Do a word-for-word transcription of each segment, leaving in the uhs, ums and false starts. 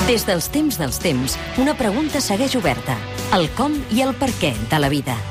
Des dels temps dels temps, una pregunta segueix oberta. El com i el per què de la vida.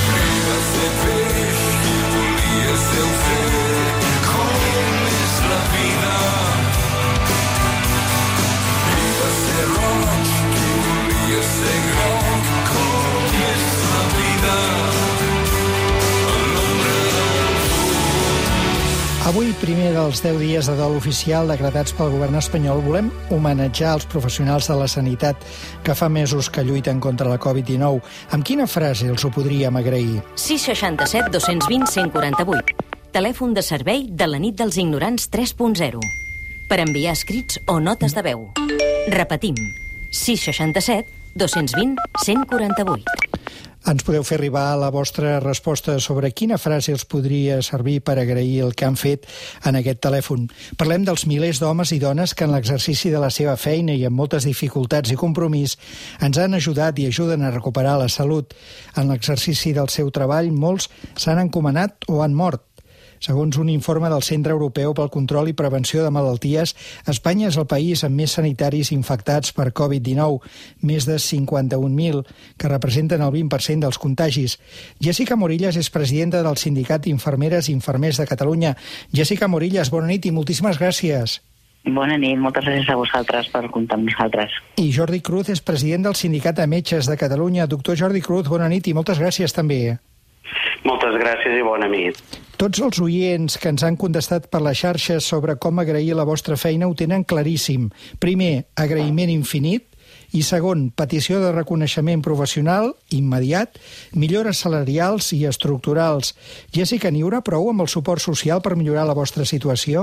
Avui, primer dels deu dies de dol oficial decretats pel govern espanyol, volem homenatjar els professionals de la sanitat que fa mesos que lluiten contra la covid dinou. Amb quina frase els ho podríem agrair? sis seixanta-set dos cents vint cent quaranta-vuit. Telèfon de servei de la nit dels ignorants tres punt zero. Per enviar escrits o notes de veu. Repetim. sis seixanta-set dos cents vint cent quaranta-vuit. Ens podeu fer arribar la vostra resposta sobre quina frase els podria servir per agrair el que han fet en aquest telèfon. Parlem dels milers d'homes i dones que en l'exercici de la seva feina i amb moltes dificultats i compromís ens han ajudat i ajuden a recuperar la salut. En l'exercici del seu treball, molts s'han encomanat o han mort. Segons un informe del Centre Europeu pel Control i Prevenció de Malalties, Espanya és el país amb més sanitaris infectats per covid dinou, més de cinquanta-un mil, que representen el vint per cent dels contagis. Jessica Morillas és presidenta del Sindicat d'Infermeres i Infermers de Catalunya. Jessica Morillas, bona nit i moltíssimes gràcies. Bona nit, moltes gràcies a vosaltres per comptar amb nosaltres. I Jordi Cruz és president del Sindicat de Metges de Catalunya. Doctor Jordi Cruz, bona nit i moltes gràcies també. Moltes gràcies i bona nit. Tots els oients que ens han contestat per les xarxes sobre com agrair la vostra feina ho tenen claríssim. Primer, agraïment infinit, i segon, petició de reconeixement professional immediat, millores salarials i estructurals. Jessica, n'hi haurà prou amb el suport social per millorar la vostra situació?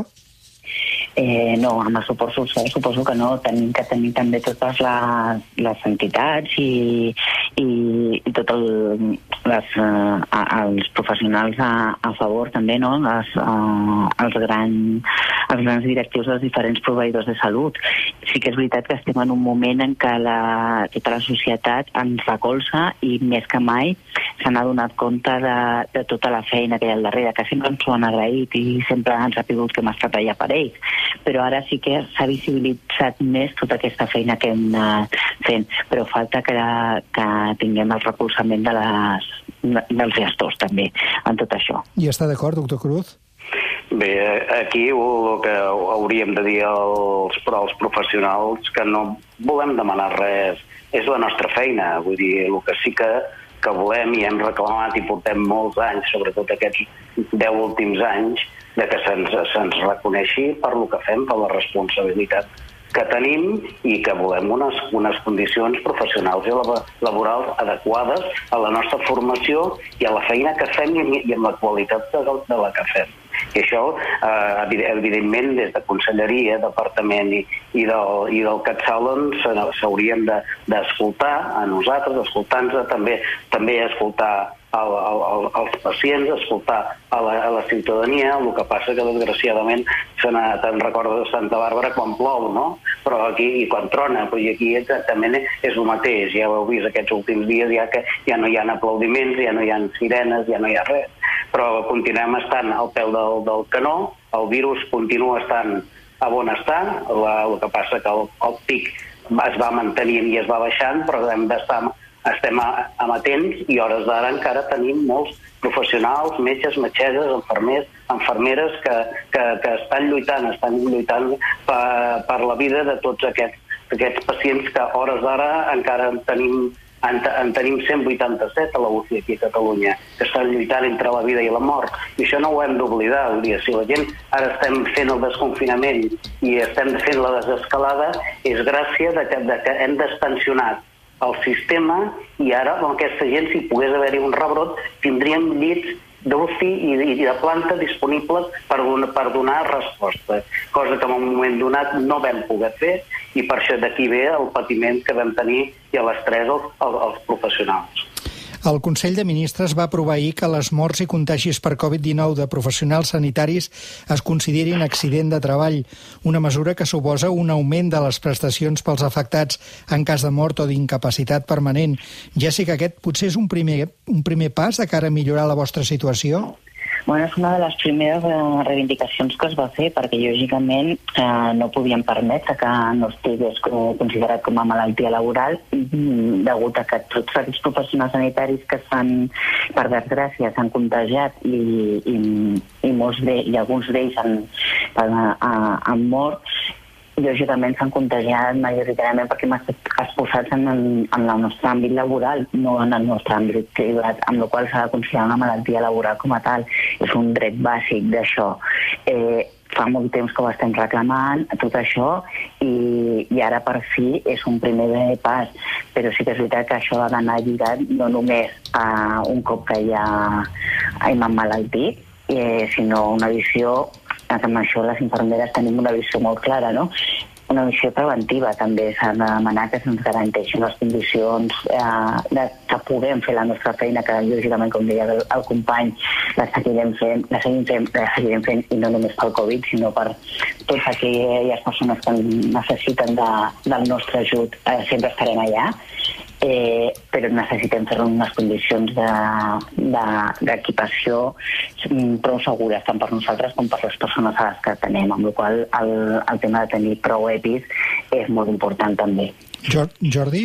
Eh, no, amb el suport social suposo que no. Tenim que tenir també totes les, les entitats i, i, i tots el, les, uh, els professionals a, a favor també, no? Les, uh, els, gran, els grans directius dels diferents proveïdors de salut. Sí que és veritat que estem en un moment en què la, tota la societat ens recolza i més que mai s'han adonat compte de, de tota la feina que hi ha al darrere, que sempre ens ho han agraït i sempre ens ha pigut que hem estat allà per ells. Però ara sí que s'ha visibilitzat més tota aquesta feina que hem anat fent, però falta que, que tinguem el recolzament de les, dels gestors també en tot això. I està d'acord, doctor Cruz? Bé, aquí el que hauríem de dir als, als professionals que no volem demanar res, és la nostra feina, vull dir, el que sí que que volem i hem reclamat i portem molts anys, sobretot aquests deu últims anys, de que se'ns se'ns reconeixi per lo que fem, per la responsabilitat que tenim i que volem unes, unes condicions professionals i laborals adequades a la nostra formació i a la feina que fem i, i amb la qualitat de, de la que fem. I això, eh, evidentment, des de Conselleria, Departament i, i del, i del CatSalut s'haurien d'escoltar a nosaltres, escoltar-nos, també, també escoltar el, el, els pacients, escoltar a la, a la ciutadania. El que passa que, desgraciadament, te'n recordes de Santa Bàrbara quan plou, no? Però aquí, i quan trona, però aquí exactament és el mateix. Ja ho heu vist aquests últims dies, ja que ja no hi ha aplaudiments, ja no hi ha sirenes, ja no hi ha res. Però continuem estant al peu del, del canó, el virus continua estant a bon estar, la, el que passa que el, el pic es va mantenint i es va baixant, però hem d'estar, estem amatents i a hores d'ara encara tenim molts professionals, metges, metgesses, infermers, infermeres que, que, que estan lluitant, estan lluitant per, per la vida de tots aquests, aquests pacients que a hores d'ara encara en tenim En, en tenim cent vuitanta-set a la U C I aquí a Catalunya, que estan lluitant entre la vida i la mort. I això no ho hem d'oblidar. Si la gent ara estem fent el desconfinament i estem fent la desescalada, és gràcia de que, de que hem destensionat el sistema i ara, amb aquesta gent, si pogués haver-hi un rebrot, tindríem llits d'U C I i de planta disponibles per, per donar resposta, cosa que en un moment donat no vam poder fer i per això d'aquí ve el patiment que vam tenir i l'estrès als, als professionals. El Consell de Ministres va aprovar ahir que les morts i contagis per covid dinou de professionals sanitaris es considerin accident de treball, una mesura que suposa un augment de les prestacions pels afectats en cas de mort o d'incapacitat permanent. Jessica, aquest potser és un primer, un primer pas de cara a millorar la vostra situació? Bueno, és una de les primeres eh, reivindicacions que es va fer, perquè lògicament eh, no podíem permetre que no estigués considerat com a malaltia laboral, mm, degut a que tots aquests professionals sanitaris que s'han, per desgràcia, s'han contagiat i, i, i, molts de, i alguns d'ells han, han, han mort, lògicament s'han contagiat majoritàriament perquè hem estat exposats en el, en el nostre àmbit laboral, no en el nostre àmbit privat, amb la qual s'ha de considerar una malaltia laboral com a tal. És un dret bàsic d'això. Eh, fa molt temps que ho estem reclamant, tot això, i, i ara per fi és un primer pas. Però sí que és veritat que això ha d'anar lligat no només a un cop que ja hem emmalaltit, eh, sinó una visió. Amb això les infermeres tenim una visió molt clara, no? Una visió preventiva també. S'ha de demanar que se'ns garanteixin les condicions eh, de, que puguem fer la nostra feina, que lògicament, com deia el, el company, la seguirem fent, la seguim fent, la seguirem fent, i no només pel Covid, sinó per totes aquelles persones que necessiten de, del nostre ajut. Eh, sempre estarem allà. Eh, però necessitem fer unes condicions d'equipació de, de, prou segures, tant per nosaltres com per les persones a les que tenem, amb la qual cosa el, el tema de tenir prou EPIs és molt important també. Jordi?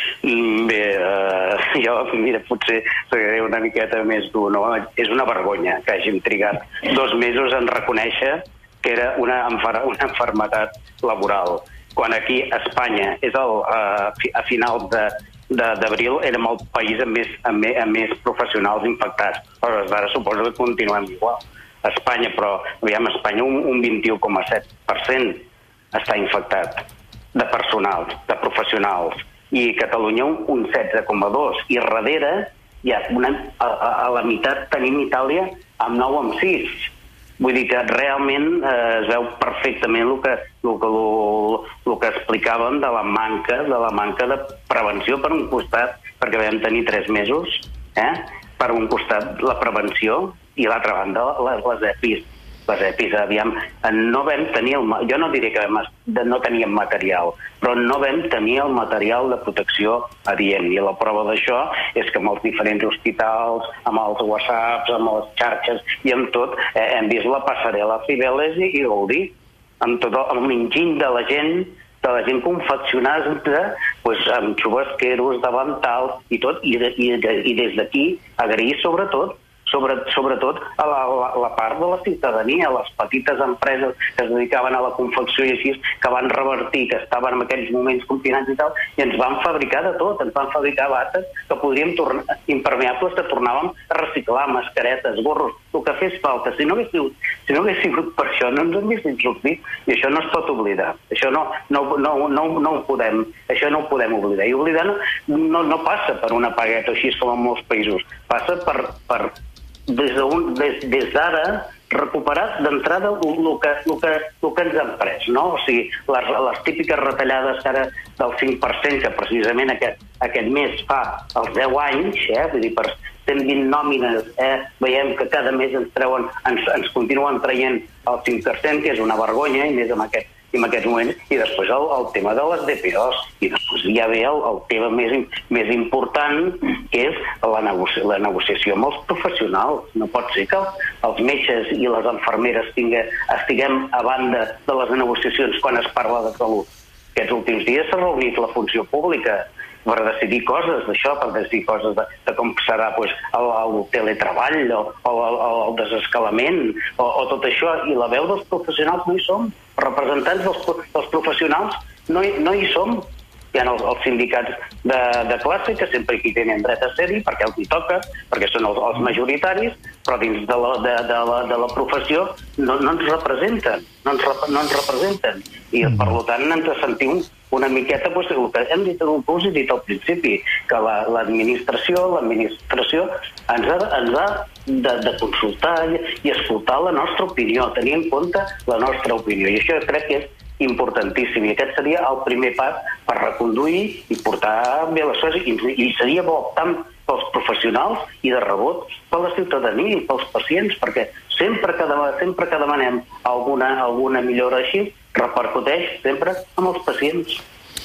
Bé, uh, jo, mira, potser seré una miqueta més dur, no? És una vergonya que hàgim trigat dos mesos en reconèixer que era una, una enfermetat laboral, quan aquí a Espanya és el, uh, a finals de d'abril érem el país amb més, amb, més, amb més professionals infectats. Però ara suposo que continuem igual. A Espanya, però aviam, a Espanya un, un vint-i-u coma set per cent està infectat de personals, de professionals, i Catalunya un, un setze coma dos. I darrere ja una, a, a la meitat tenim Itàlia amb nou amb sis. Vull dir que realment eh, es veu perfectament el que, el, que, el, el que explicàvem de la manca de la manca de prevenció per un costat, perquè vam tenir tres mesos, eh? Per un costat la prevenció i l'altra banda les, les EPIs. Les EPIs, aviam, no vam tenir, el, jo no diré que vam, no teníem material, però no vam tenir el material de protecció adient. I la prova d'això és que amb els diferents hospitals, amb els whatsapps, amb les xarxes i amb tot, eh, hem vist la passarel·la Cibeles i, i Gaudí, amb tot el, el mingint de la gent, de la gent confeccionada, pues, amb xubasqueros, davantals i tot, i, de, i, de, i des d'aquí agrair sobretot Sobre, sobretot a la, la, la part de la ciutadania, les petites empreses que es dedicaven a la confecció i així, que van revertir, que estaven en aquells moments confinats i tal, i ens van fabricar de tot, ens van fabricar bates que podríem tornar, impermeables que tornàvem a reciclar, mascaretes, gorros, el que fes falta. Si no hagués sigut, si no hagués sigut per això, no ens haguéssim sortit, i això no es pot oblidar. Això no, no, no, no, no ho podem, això no ho podem oblidar. I oblidar no, no, no passa per una pagueta així com en molts països, passa per, per des d'ara des, des recuperar d'entrada el, el, que, el, que, el que ens han pres, no? O sigui, les, les típiques retallades ara del cinc per cent, que precisament aquest, aquest mes fa els deu anys, eh? Vull dir, per cent vint nòmines, eh? Veiem que cada mes ens treuen, ens, ens continuen traient el cinc per cent, que és una vergonya, i més en aquest i en aquests moments, i després el, el tema de les D P Os, i després ja ve el, el tema més, més important, que és la, negoci la negociació amb els professionals. No pot ser que els, els metges i les infermeres tingue, estiguem a banda de les negociacions quan es parla de salut. Aquests últims dies s'ha reunit la funció pública per decidir coses d'això, per decidir coses de, de com serà pues, el, el teletreball o, o el, el desescalament o, o tot això, i la veu dels professionals no hi som, representants dels, dels professionals no hi, no hi som. Hi ha els, els sindicats de, de classe que sempre hi tenen dret a ser-hi perquè els hi toca, perquè són els, els majoritaris, però dins de la, de, de la, de la professió no, no ens representen, no ens, no ens representen, i per tant ens sentim una miqueta, doncs, el que hem dit, el que us he dit al principi, que l'administració la, l'administració ens ha, ens ha de, de consultar i, i escoltar la nostra opinió, tenir en compte la nostra opinió, i això crec que és importantíssim, i aquest seria el primer pas per reconduir i portar bé les coses, i, i seria bo tant pels professionals i de rebot per la ciutadania i pels pacients, perquè sempre que, sempre que demanem alguna, alguna millora així, repercuteix sempre amb els pacients.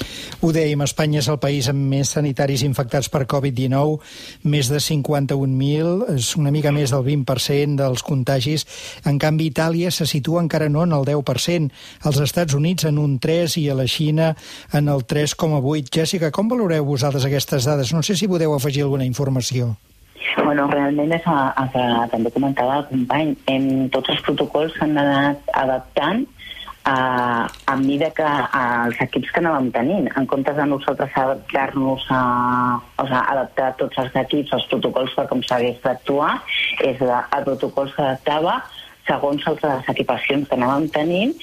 Ho dèiem, Espanya és el país amb més sanitaris infectats per covid dinou, més de cinquanta-un mil, és una mica més del vint per cent dels contagis. En canvi, Itàlia se situa encara no en el deu per cent, als Estats Units en un tres i a la Xina en el tres coma vuit. Jèssica, com valoreu vosaltres aquestes dades? No sé si podeu afegir alguna informació. Bueno, realment és el que també comentava el company. En tots els protocols s'han anat adaptant a, a mida que els equips que anàvem tenint. En comptes de nosaltres adaptar-nos a, o sigui, adaptar tots els equips als protocols per com s'hagués d'actuar, és de, a protocols que adaptava segons les equipacions que anàvem tenint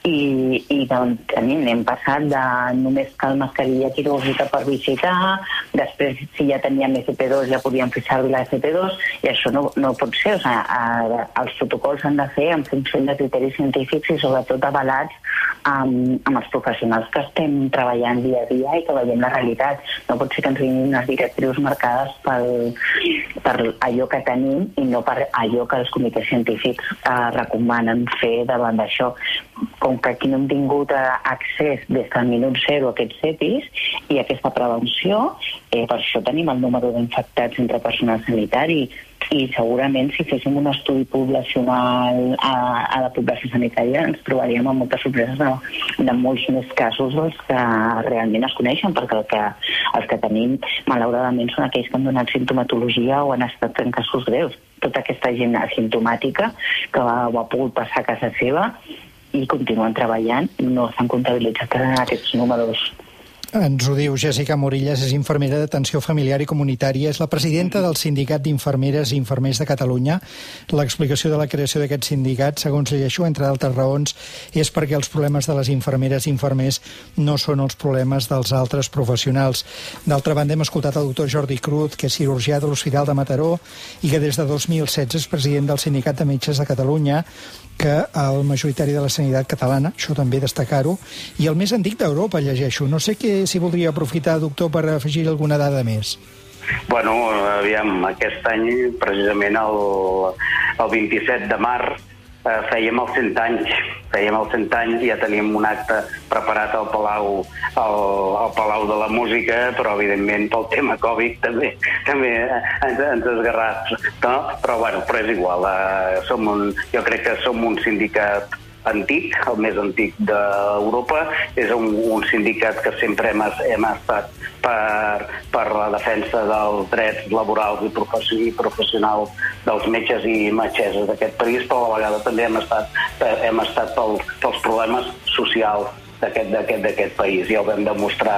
i, i doncs, tenim, hem passat de només cal mascarilla quirúrgica per visitar, després si ja teníem F P dos ja podíem fer servir la F P dos i això no, no pot ser, o sigui, els protocols s'han de fer en funció de criteris científics i sobretot avalats amb, amb els professionals que estem treballant dia a dia i que veiem la realitat. No pot ser que ens vinguin unes directrius marcades pel, per allò que tenim i no per allò que els comitès científics eh, recomanen fer davant d'això. Com que aquí no hem tingut accés des del minut zero a aquests E P Is i aquesta prevenció, eh, per això tenim el número d'infectats entre personal sanitari i segurament si féssim un estudi poblacional a, a la població sanitària ens trobaríem amb moltes sorpreses de, de molts més casos dels que realment es coneixen, perquè el que, els que tenim malauradament són aquells que han donat simptomatologia o han estat en casos greus. Tota aquesta gent asimptomàtica que ho ha pogut passar a casa seva i continuen treballant, no s'han comptabilitzat en aquests números. Ens ho diu Jèssica Morillas, és infermera d'atenció familiar i comunitària, és la presidenta del Sindicat d'Infermeres i Infermers de Catalunya. L'explicació de la creació d'aquest sindicat, segons llegeixo, entre d'altres raons, és perquè els problemes de les infermeres i infermers no són els problemes dels altres professionals. D'altra banda, hem escoltat el doctor Jordi Cruz, que és cirurgià de l'Hospital de Mataró i que des de dos mil setze és president del Sindicat de Metges de Catalunya, que el majoritari de la sanitat catalana, això també destacar-ho, i el més antic d'Europa, llegeixo. No sé que, si voldria aprofitar, doctor, per afegir alguna dada més. Bueno, aviam, aquest any, precisament el, el vint-i-set de març, eh, fèiem els cent anys. Fèiem els cent anys i ja teníem un acte preparat al Palau, al, al Palau de la Música, però evidentment pel tema Covid també, també ens, ens esgarrat. No? Però, bueno, però és igual. Eh, som un, jo crec que som un sindicat antic, el més antic d'Europa. És un, un sindicat que sempre hem, hem estat per, per la defensa dels drets laborals i professionals dels metges i metgesses d'aquest país, però a la vegada també hem estat, hem estat pel, pels problemes socials d'aquest país. Ja ho vam demostrar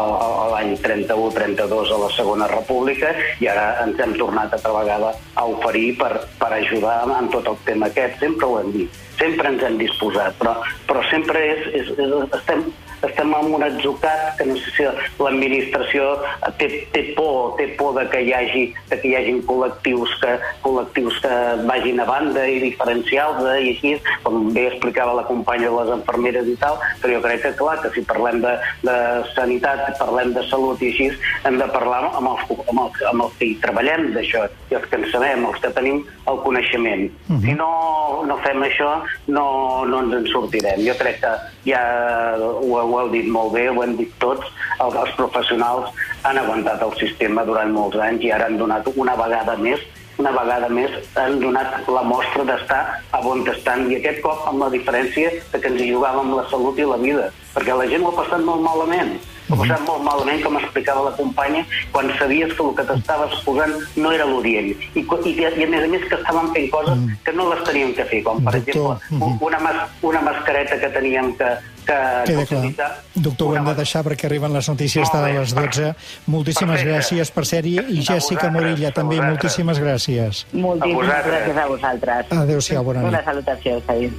l'any trenta-u trenta-dos a la Segona República i ara ens hem tornat altra vegada a oferir per, per ajudar en tot el tema aquest. Sempre ho hem dit, sempre ens hem disposat, però, però sempre és, és, és, estem, estem en un atzucat que no sé si l'administració té, té por, té por de que hi hagi, de que hi hagi col·lectius que, col·lectius que vagin a banda i diferencials i així, com bé explicava la companya de les infermeres i tal, però jo crec que clar, que si parlem de, de sanitat, parlem de salut i així, hem de parlar amb els, amb els, amb els que hi treballem d'això, i els que en sabem, els que tenim el coneixement. Uh-huh. Si no, no fem això, no, no ens en sortirem. Jo crec que ja ho, ho heu dit molt bé, ho hem dit tots, els, els professionals han aguantat el sistema durant molts anys i ara han donat una vegada més una vegada més han donat la mostra d'estar a on estan, i aquest cop amb la diferència de que ens hi jugàvem la salut i la vida, perquè la gent ho ha passat molt malament. Ho ha passat molt malament, com explicava la companya, quan sabies que el que t'estaves posant no era l'orient. I, i, i a més a més que estaven fent coses que no les teníem que fer, com per exemple una, mas, una mascareta que teníem que, que, Queda que utilitzar. Doctor, ho hem de deixar perquè arriben les notícies de les dotze. Moltíssimes gràcies per ser-hi, i Jèssica Morilla també, moltíssimes gràcies. Moltíssimes gràcies a vosaltres. Adéu-siau, bona nit. Una salutació, Xavi.